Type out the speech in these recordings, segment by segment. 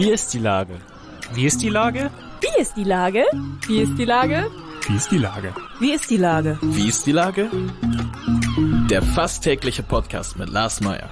Wie ist die Lage? Wie ist die Lage? Wie ist die Lage? Wie ist die Lage? Wie ist die Lage? Wie ist die Lage? Wie ist die Lage? Der fast tägliche Podcast mit Lars Meyer.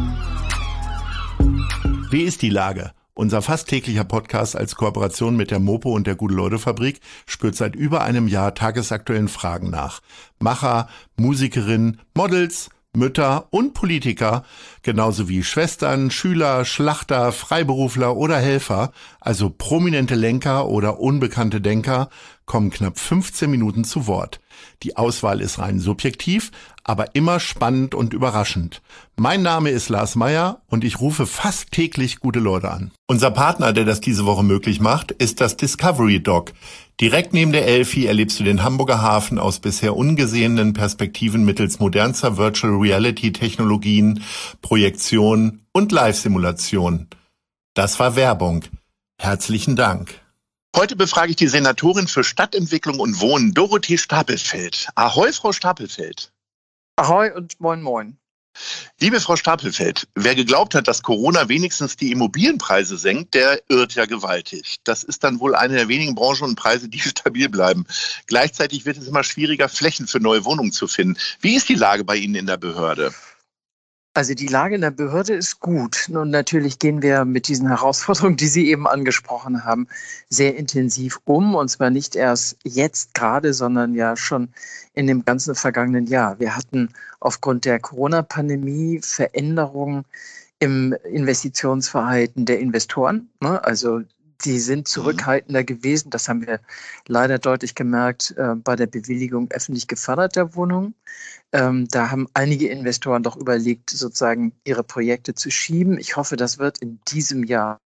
Wie ist die Lage? Unser fast täglicher Podcast als Kooperation mit der Mopo und der Gute-Leute-Fabrik spürt seit über einem Jahr tagesaktuellen Fragen nach. Macher, Musikerinnen, Models, Mütter und Politiker, genauso wie Schwestern, Schüler, Schlachter, Freiberufler oder Helfer, also prominente Lenker oder unbekannte Denker, kommen knapp 15 Minuten zu Wort. Die Auswahl ist rein subjektiv, aber immer spannend und überraschend. Mein Name ist Lars Meyer und ich rufe fast täglich gute Leute an. Unser Partner, der das diese Woche möglich macht, ist das Discovery Dock. Direkt neben der Elfi erlebst du den Hamburger Hafen aus bisher ungesehenen Perspektiven mittels modernster Virtual Reality Technologien, Projektion und Live-Simulation. Das war Werbung. Herzlichen Dank. Heute befrage ich die Senatorin für Stadtentwicklung und Wohnen, Dorothee Stapelfeld. Ahoi, Frau Stapelfeld. Ahoi und moin moin. Liebe Frau Stapelfeld, wer geglaubt hat, dass Corona wenigstens die Immobilienpreise senkt, der irrt ja gewaltig. Das ist dann wohl eine der wenigen Branchen und Preise, die stabil bleiben. Gleichzeitig wird es immer schwieriger, Flächen für neue Wohnungen zu finden. Wie ist die Lage bei Ihnen in der Behörde? Also die Lage in der Behörde ist gut. Und natürlich gehen wir mit diesen Herausforderungen, die Sie eben angesprochen haben, sehr intensiv um. Und zwar nicht erst jetzt gerade, sondern ja schon in dem ganzen vergangenen Jahr. Wir hatten aufgrund der Corona-Pandemie Veränderungen im Investitionsverhalten der Investoren. Also die sind zurückhaltender gewesen. Das haben wir leider deutlich gemerkt bei der Bewilligung öffentlich geförderter Wohnungen. Da haben einige Investoren doch überlegt, sozusagen ihre Projekte zu schieben. Ich hoffe, das wird in diesem Jahr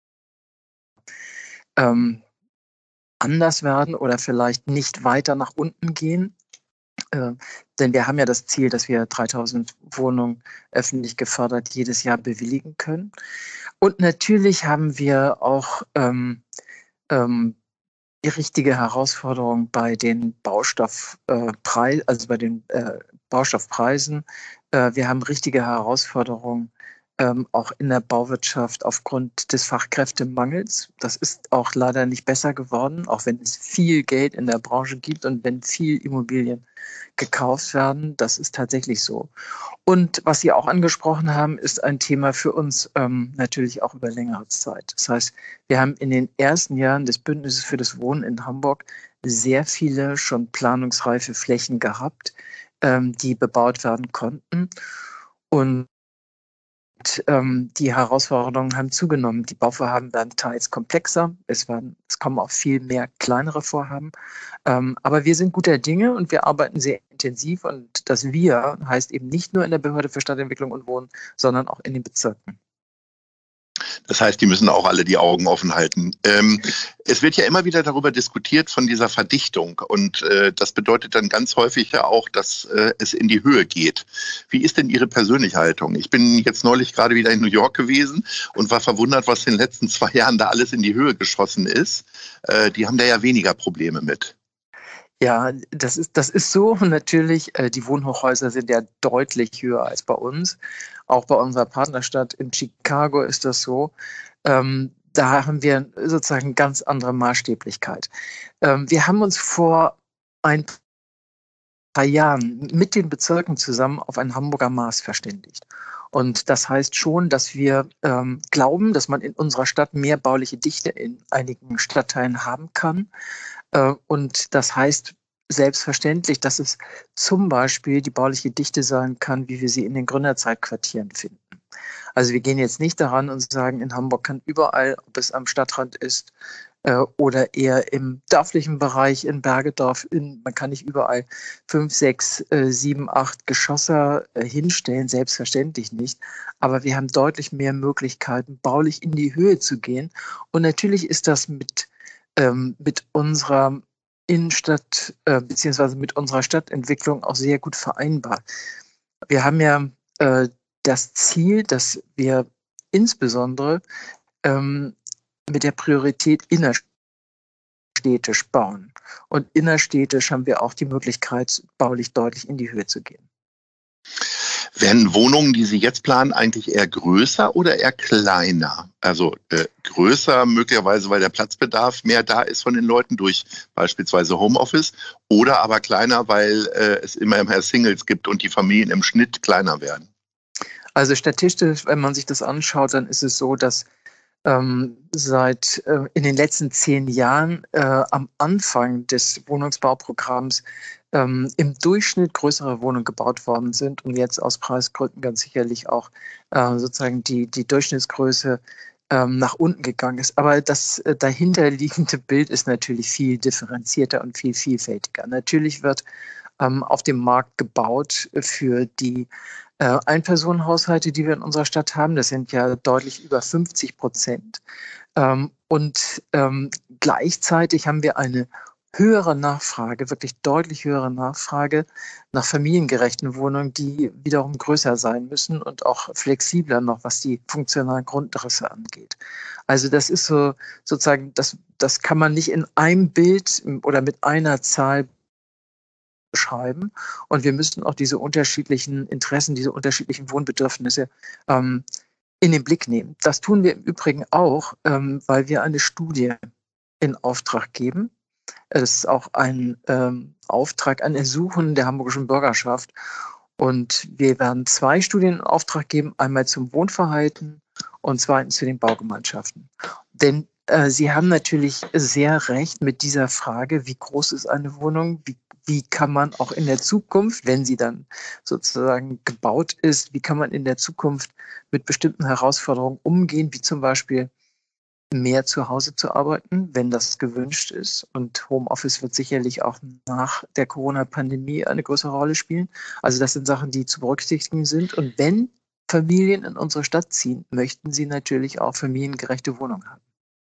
anders werden oder vielleicht nicht weiter nach unten gehen. Denn wir haben ja das Ziel, dass wir 3000 Wohnungen öffentlich gefördert jedes Jahr bewilligen können. Und natürlich haben wir auch die richtige Herausforderung bei den Baustoffpreisen, also bei den Baustoffpreisen. Wir haben richtige Herausforderungen auch in der Bauwirtschaft aufgrund des Fachkräftemangels. Das ist auch leider nicht besser geworden, auch wenn es viel Geld in der Branche gibt und wenn viel Immobilien gekauft werden. Das ist tatsächlich so. Und was Sie auch angesprochen haben, ist ein Thema für uns natürlich auch über längere Zeit. Das heißt, wir haben in den ersten Jahren des Bündnisses für das Wohnen in Hamburg sehr viele schon planungsreife Flächen gehabt, die bebaut werden konnten. Und die Herausforderungen haben zugenommen. Die Bauvorhaben werden teils komplexer. Es kommen auch viel mehr kleinere Vorhaben. Aber wir sind guter Dinge und wir arbeiten sehr intensiv. Und das Wir heißt eben nicht nur in der Behörde für Stadtentwicklung und Wohnen, sondern auch in den Bezirken. Das heißt, die müssen auch alle die Augen offen halten. Es wird ja immer wieder darüber diskutiert von dieser Verdichtung und das bedeutet dann ganz häufig ja auch, dass es in die Höhe geht. Wie ist denn Ihre persönliche Haltung? Ich bin jetzt neulich gerade wieder in New York gewesen und war verwundert, was in den letzten 2 Jahren da alles in die Höhe geschossen ist. Die haben da ja weniger Probleme mit. Ja, das ist so. Und natürlich, die Wohnhochhäuser sind ja deutlich höher als bei uns. Auch bei unserer Partnerstadt in Chicago ist das so. Da haben wir sozusagen ganz andere Maßstäblichkeit. Wir haben uns vor ein paar Jahren mit den Bezirken zusammen auf ein Hamburger Maß verständigt. Und das heißt schon, dass wir glauben, dass man in unserer Stadt mehr bauliche Dichte in einigen Stadtteilen haben kann. Und das heißt selbstverständlich, dass es zum Beispiel die bauliche Dichte sein kann, wie wir sie in den Gründerzeitquartieren finden. Also wir gehen jetzt nicht daran und sagen, in Hamburg kann überall, ob es am Stadtrand ist oder eher im dörflichen Bereich in Bergedorf, man kann nicht überall 5, 6, 7, 8 Geschosse hinstellen, selbstverständlich nicht. Aber wir haben deutlich mehr Möglichkeiten, baulich in die Höhe zu gehen. Und natürlich ist das mit unserer Innenstadt beziehungsweise mit unserer Stadtentwicklung auch sehr gut vereinbar. Wir haben ja das Ziel, dass wir insbesondere mit der Priorität innerstädtisch bauen. Und innerstädtisch haben wir auch die Möglichkeit, baulich deutlich in die Höhe zu gehen. Werden Wohnungen, die Sie jetzt planen, eigentlich eher größer oder eher kleiner? Also größer möglicherweise, weil der Platzbedarf mehr da ist von den Leuten durch beispielsweise Homeoffice, oder aber kleiner, weil es immer mehr Singles gibt und die Familien im Schnitt kleiner werden? Also statistisch, wenn man sich das anschaut, dann ist es so, dass seit in den letzten 10 Jahren am Anfang des Wohnungsbauprogramms im Durchschnitt größere Wohnungen gebaut worden sind und jetzt aus Preisgründen ganz sicherlich auch sozusagen die Durchschnittsgröße nach unten gegangen ist. Aber das dahinterliegende Bild ist natürlich viel differenzierter und viel vielfältiger. Natürlich wird auf dem Markt gebaut für die Einpersonenhaushalte, die wir in unserer Stadt haben. Das sind ja deutlich über 50%. Und gleichzeitig haben wir eine höhere Nachfrage, wirklich deutlich höhere Nachfrage nach familiengerechten Wohnungen, die wiederum größer sein müssen und auch flexibler noch, was die funktionalen Grundrisse angeht. Also das ist so sozusagen, das kann man nicht in einem Bild oder mit einer Zahl beschreiben. Und wir müssten auch diese unterschiedlichen Interessen, diese unterschiedlichen Wohnbedürfnisse in den Blick nehmen. Das tun wir im Übrigen auch, weil wir eine Studie in Auftrag geben. Das ist auch ein Auftrag, ein Ersuchen der hamburgischen Bürgerschaft. Und wir werden 2 Studien in Auftrag geben, einmal zum Wohnverhalten und zweitens zu den Baugemeinschaften. Denn Sie haben natürlich sehr recht mit dieser Frage, wie groß ist eine Wohnung, wie kann man auch in der Zukunft, wenn sie dann sozusagen gebaut ist, wie kann man in der Zukunft mit bestimmten Herausforderungen umgehen, wie zum Beispiel mehr zu Hause zu arbeiten, wenn das gewünscht ist. Und Homeoffice wird sicherlich auch nach der Corona-Pandemie eine größere Rolle spielen. Also das sind Sachen, die zu berücksichtigen sind. Und wenn Familien in unsere Stadt ziehen, möchten sie natürlich auch familiengerechte Wohnungen haben.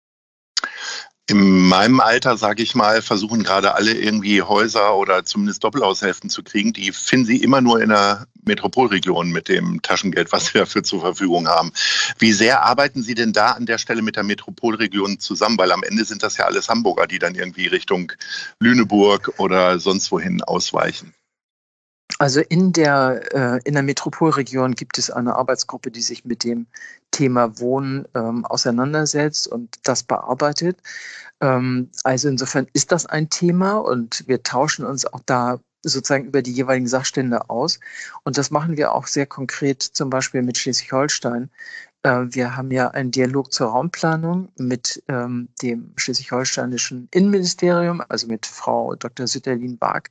In meinem Alter, sage ich mal, versuchen gerade alle irgendwie Häuser oder zumindest Doppelhaushälften zu kriegen. Die finden sie immer nur in der Metropolregion mit dem Taschengeld, was wir dafür zur Verfügung haben. Wie sehr arbeiten Sie denn da an der Stelle mit der Metropolregion zusammen? Weil am Ende sind das ja alles Hamburger, die dann irgendwie Richtung Lüneburg oder sonst wohin ausweichen. Also in der Metropolregion gibt es eine Arbeitsgruppe, die sich mit dem Thema Wohnen auseinandersetzt und das bearbeitet. Also insofern ist das ein Thema und wir tauschen uns auch da sozusagen über die jeweiligen Sachstände aus. Und das machen wir auch sehr konkret, zum Beispiel mit Schleswig-Holstein. Wir haben ja einen Dialog zur Raumplanung mit dem schleswig-holsteinischen Innenministerium, also mit Frau Dr. Sütterlin-Bark.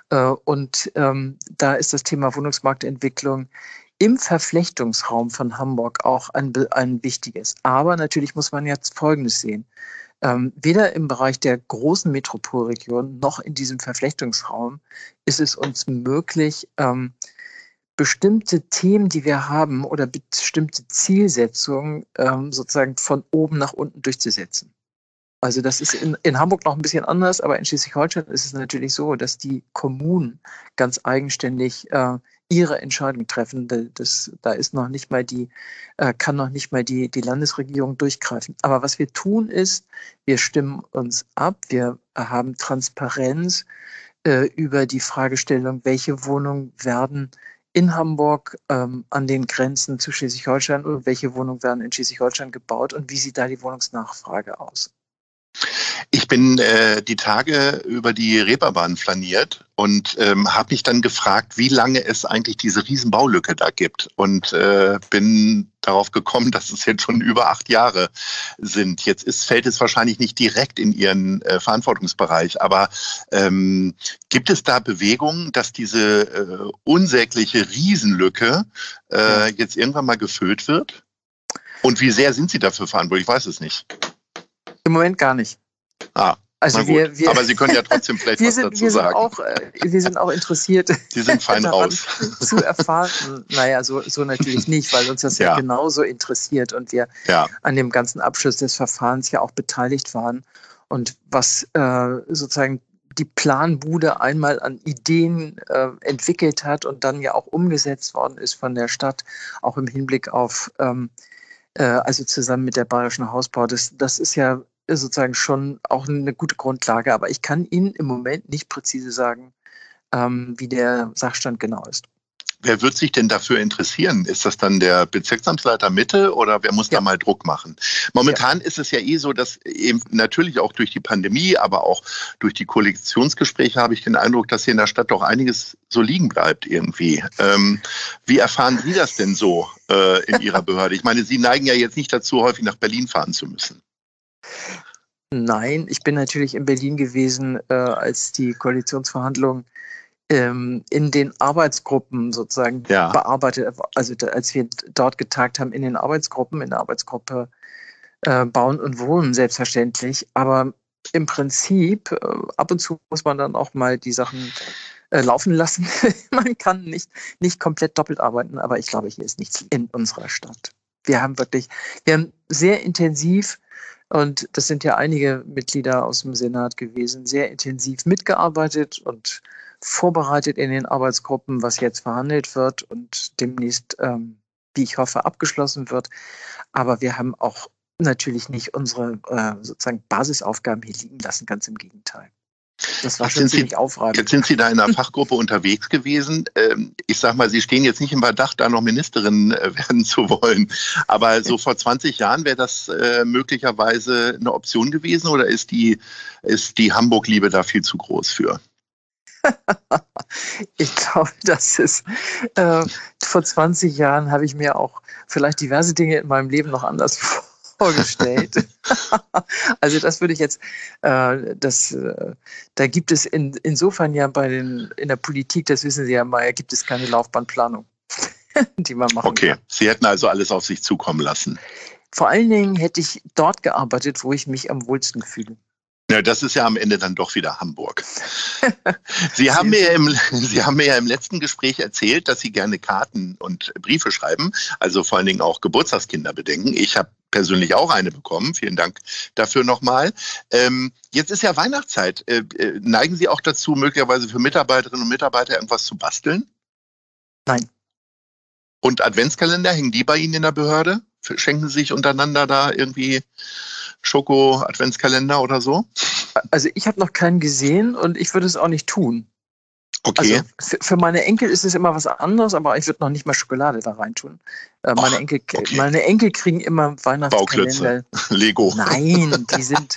Und da ist das Thema Wohnungsmarktentwicklung im Verflechtungsraum von Hamburg auch ein wichtiges. Aber natürlich muss man jetzt Folgendes sehen. Weder im Bereich der großen Metropolregion noch in diesem Verflechtungsraum ist es uns möglich, bestimmte Themen, die wir haben oder bestimmte Zielsetzungen sozusagen von oben nach unten durchzusetzen. Also das ist in Hamburg noch ein bisschen anders, aber in Schleswig-Holstein ist es natürlich so, dass die Kommunen ganz eigenständig ihre Entscheidung treffen. Da ist noch nicht mal kann noch nicht mal die Landesregierung durchgreifen. Aber was wir tun ist, wir stimmen uns ab, wir haben Transparenz über die Fragestellung, welche Wohnungen werden in Hamburg an den Grenzen zu Schleswig-Holstein und welche Wohnungen werden in Schleswig-Holstein gebaut und wie sieht da die Wohnungsnachfrage aus? Ich bin die Tage über die Reeperbahn flaniert und habe mich dann gefragt, wie lange es eigentlich diese Riesenbaulücke da gibt. Und bin darauf gekommen, dass es jetzt schon über 8 Jahre sind. Jetzt fällt es wahrscheinlich nicht direkt in Ihren Verantwortungsbereich, aber gibt es da Bewegungen, dass diese unsägliche Riesenlücke jetzt irgendwann mal gefüllt wird? Und wie sehr sind Sie dafür verantwortlich? Ich weiß es nicht. Im Moment gar nicht. Also aber Sie können ja trotzdem vielleicht was dazu sagen. Wir sind auch interessiert. Sie sind fein raus. Zu erfahren. Naja, so natürlich nicht, weil uns das ja genauso interessiert und wir an dem ganzen Abschluss des Verfahrens ja auch beteiligt waren. Und was sozusagen die Planbude einmal an Ideen entwickelt hat und dann ja auch umgesetzt worden ist von der Stadt, auch im Hinblick auf, also zusammen mit der Bayerischen Hausbau, das ist ja sozusagen schon auch eine gute Grundlage, aber ich kann Ihnen im Moment nicht präzise sagen, wie der Sachstand genau ist. Wer wird sich denn dafür interessieren? Ist das dann der Bezirksamtsleiter Mitte oder wer muss da mal Druck machen? Momentan ist es ja so, dass eben natürlich auch durch die Pandemie, aber auch durch die Koalitionsgespräche habe ich den Eindruck, dass hier in der Stadt doch einiges so liegen bleibt irgendwie. Wie erfahren Sie das denn so in Ihrer Behörde? Ich meine, Sie neigen ja jetzt nicht dazu, häufig nach Berlin fahren zu müssen. Nein, ich bin natürlich in Berlin gewesen, als die Koalitionsverhandlungen in den Arbeitsgruppen sozusagen bearbeitet, also als wir dort getagt haben in den Arbeitsgruppen, in der Arbeitsgruppe Bauen und Wohnen selbstverständlich, aber im Prinzip ab und zu muss man dann auch mal die Sachen laufen lassen. Man kann nicht komplett doppelt arbeiten, aber ich glaube, hier ist nichts in unserer Stadt. Wir haben sehr intensiv, und das sind ja einige Mitglieder aus dem Senat gewesen, sehr intensiv mitgearbeitet und vorbereitet in den Arbeitsgruppen, was jetzt verhandelt wird und demnächst, wie ich hoffe, abgeschlossen wird. Aber wir haben auch natürlich nicht unsere sozusagen Basisaufgaben hier liegen lassen, ganz im Gegenteil. Das war schon ziemlich aufreibend. Jetzt sind Sie da in einer Fachgruppe unterwegs gewesen. Ich sag mal, Sie stehen jetzt nicht im Verdacht, da noch Ministerin werden zu wollen. Aber so vor 20 Jahren wäre das möglicherweise eine Option gewesen oder ist die Hamburg-Liebe da viel zu groß für? Ich glaube, das ist vor 20 Jahren habe ich mir auch vielleicht diverse Dinge in meinem Leben noch anders vorgestellt. Also das würde ich jetzt, da gibt es insofern ja in der Politik, das wissen Sie ja mal, gibt es keine Laufbahnplanung, die man machen kann. Sie hätten also alles auf sich zukommen lassen. Vor allen Dingen hätte ich dort gearbeitet, wo ich mich am wohlsten fühle. Ja, das ist ja am Ende dann doch wieder Hamburg. Sie haben mir ja im letzten Gespräch erzählt, dass Sie gerne Karten und Briefe schreiben, also vor allen Dingen auch Geburtstagskinder bedenken. Ich habe persönlich auch eine bekommen. Vielen Dank dafür nochmal. Jetzt ist ja Weihnachtszeit. Neigen Sie auch dazu, möglicherweise für Mitarbeiterinnen und Mitarbeiter irgendwas zu basteln? Nein. Und Adventskalender, hängen die bei Ihnen in der Behörde? Schenken Sie sich untereinander da irgendwie Schoko-Adventskalender oder so? Also ich habe noch keinen gesehen und ich würde es auch nicht tun. Okay. Also für meine Enkel ist es immer was anderes, aber ich würde noch nicht mal Schokolade da reintun. Meine Enkel kriegen immer Weihnachtskalender. Bauklötze, Lego. Nein, die sind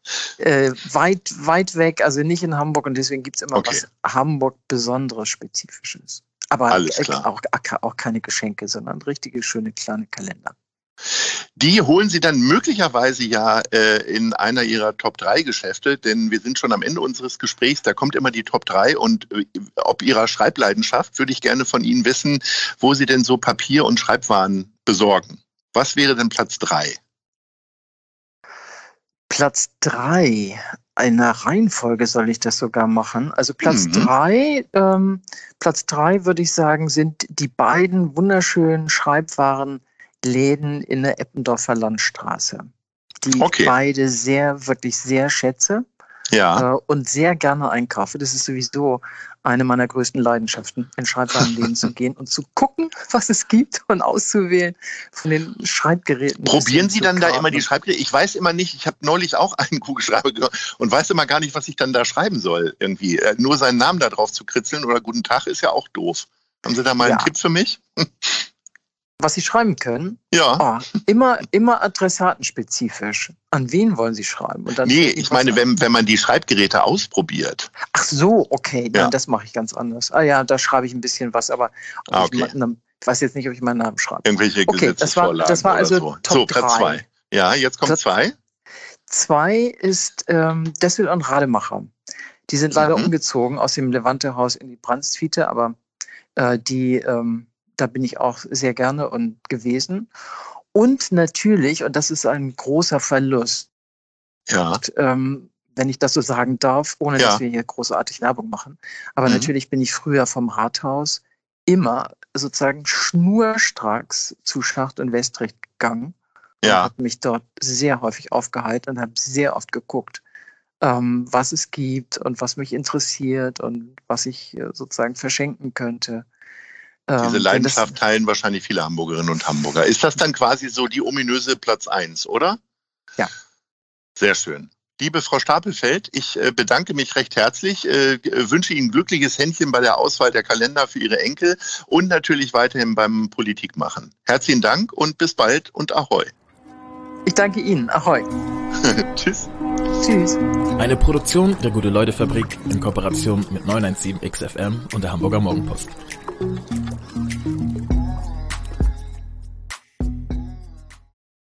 weit weg, also nicht in Hamburg und deswegen gibt es immer was Hamburg Besonderes, Spezifisches. Aber auch keine Geschenke, sondern richtige, schöne, kleine Kalender. Die holen Sie dann möglicherweise ja in einer Ihrer Top-3-Geschäfte, denn wir sind schon am Ende unseres Gesprächs, da kommt immer die Top 3 und ob Ihrer Schreibleidenschaft würde ich gerne von Ihnen wissen, wo Sie denn so Papier- und Schreibwaren besorgen. Was wäre denn Platz 3? Platz 3, in der Reihenfolge soll ich das sogar machen. Also Platz 3 würde ich sagen, sind die beiden wunderschönen Schreibwarenläden in der Eppendorfer Landstraße, die ich beide wirklich sehr schätze und sehr gerne einkaufe. Das ist sowieso eine meiner größten Leidenschaften, in Schreibwarenläden zu gehen und zu gucken, was es gibt und auszuwählen von den Schreibgeräten. Probieren Sie dann da immer die Schreibgeräte? Ich weiß immer nicht, ich habe neulich auch einen Kugelschreiber gehört und weiß immer gar nicht, was ich dann da schreiben soll irgendwie. Nur seinen Namen da drauf zu kritzeln oder Guten Tag ist ja auch doof. Haben Sie da mal einen Tipp für mich? Was Sie schreiben können? Ja. Immer adressatenspezifisch. An wen wollen Sie schreiben? Und dann ich meine, wenn man die Schreibgeräte ausprobiert. Ach so, okay. Nein, das mache ich ganz anders. Da schreibe ich ein bisschen was, aber ich weiß jetzt nicht, ob ich meinen Namen schreibe. Irgendwelche Gesetzesvorlagen das war also so. Top Platz 2. Ja, jetzt kommt 2. 2 ist Dessel und Rademacher. Die sind leider umgezogen aus dem Levante-Haus in die Brandstviete, aber da bin ich auch sehr gerne gewesen. Und natürlich, und das ist ein großer Verlust, wenn ich das so sagen darf, ohne dass wir hier großartig Werbung machen, aber natürlich bin ich früher vom Rathaus immer sozusagen schnurstracks zu Schacht und Westrecht gegangen und habe mich dort sehr häufig aufgehalten und habe sehr oft geguckt, was es gibt und was mich interessiert und was ich sozusagen verschenken könnte. Diese Leidenschaft teilen wahrscheinlich viele Hamburgerinnen und Hamburger. Ist das dann quasi so die ominöse Platz 1, oder? Ja. Sehr schön. Liebe Frau Stapelfeld, ich bedanke mich recht herzlich, wünsche Ihnen glückliches Händchen bei der Auswahl der Kalender für Ihre Enkel und natürlich weiterhin beim Politikmachen. Herzlichen Dank und bis bald und Ahoi. Ich danke Ihnen. Ahoi. Tschüss. Tschüss. Eine Produktion der Gute-Leute-Fabrik in Kooperation mit 917 XFM und der Hamburger Morgenpost.